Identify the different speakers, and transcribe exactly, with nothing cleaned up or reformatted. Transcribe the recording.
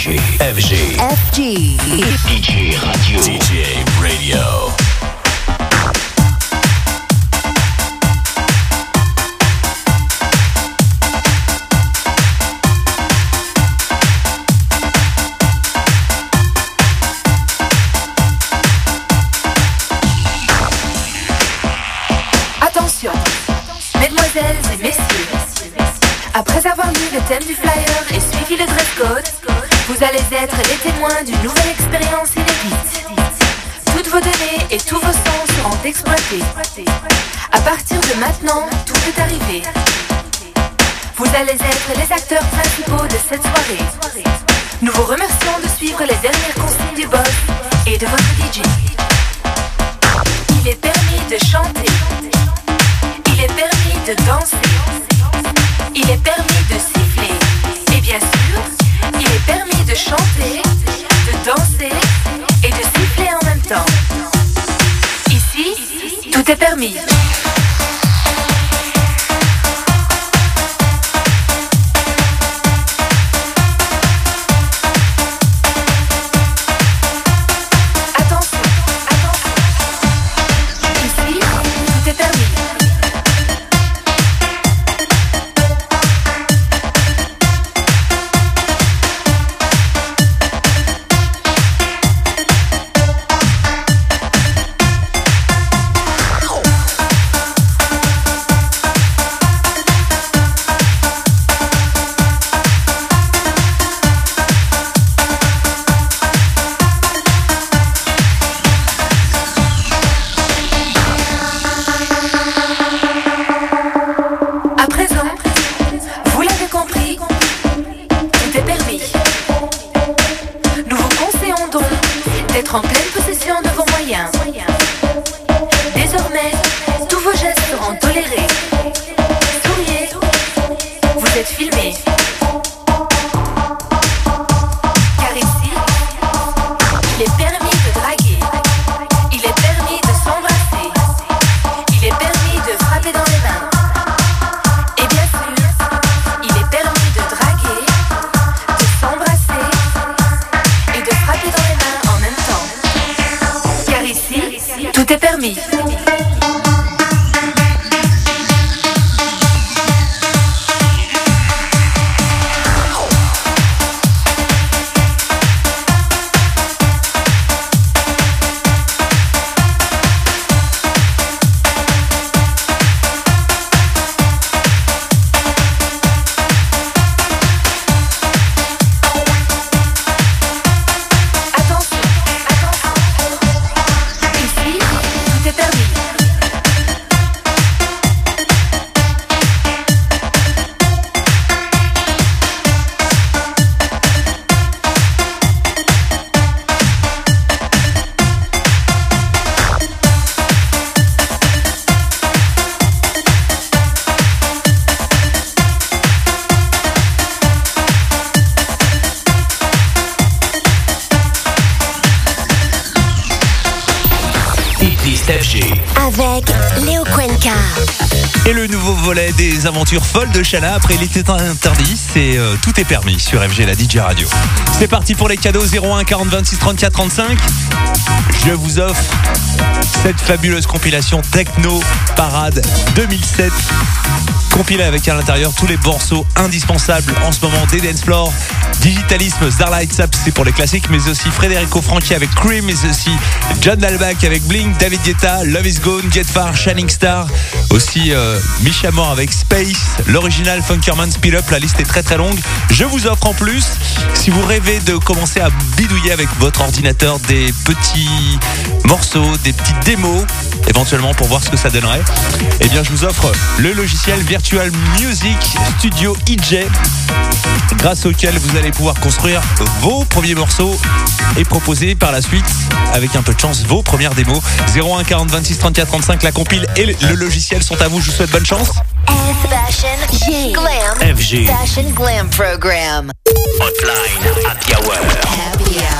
Speaker 1: F G. F G.
Speaker 2: F G.
Speaker 1: D J Radio. D J Radio.
Speaker 3: Attention, mesdemoiselles et messieurs, après avoir lu le thème du flyer et suivi le dress code, vous allez être les témoins d'une nouvelle expérience inédite. Toutes vos données et tous vos sens seront exploités. À partir de maintenant, tout peut arriver. Vous allez être les acteurs principaux de cette soirée. Nous vous remercions de suivre les dernières consignes du boss et de votre D J. Il est permis de chanter. Il est permis de danser. Il est permis de siffler. Et bien sûr, il est permis de chanter, de danser et de siffler en même temps. Ici, tout est permis. En pleine possession de vos moyens. Désormais, tous vos gestes seront tolérés. Souriez, vous êtes filmés. Car ici, il est permis de draguer. Il est permis de s'embrasser. Il est permis de frapper dans les mains. Et bien sûr, il est permis de draguer, de s'embrasser et de frapper dans les mains en même temps. Car ici, tout est permis.
Speaker 2: Avec Léo Cuenca.
Speaker 4: Et le nouveau volet des aventures folles de Shanna. Après il était interdit, c'est euh, tout est permis sur F G, la D J Radio. C'est parti pour les cadeaux. Zéro un quarante vingt-six trente-quatre trente-cinq. Je vous offre cette fabuleuse compilation Techno Parade deux mille sept, compilée avec à l'intérieur tous les morceaux indispensables en ce moment des dance floor. Digitalisme, Starlight Up, c'est pour les classiques, mais aussi Federico Franchi avec Cream, mais aussi John Dalbach avec Blink, David Guetta, Love Is Gone, Get Far, Shining Star, aussi euh, Misha Moore avec Space, l'original Funkerman Speed Up. La liste est très très longue. Je vous offre en plus, si vous rêvez de commencer à bidouiller avec votre ordinateur des petits morceaux, des petites démos, éventuellement pour voir ce que ça donnerait, eh bien je vous offre le logiciel Virtual Music Studio E J, grâce auquel vous allez pouvoir construire vos premiers morceaux et proposer par la suite, avec un peu de chance, vos premières démos. Zéro un quarante vingt-six trente-quatre trente-cinq, la compile et le logiciel sont à vous. Je vous souhaite bonne chance.
Speaker 2: Fashion G Glam.
Speaker 1: F G.
Speaker 2: Fashion Glam Program.
Speaker 1: Hotline Happy Hour.
Speaker 2: Happy Hour.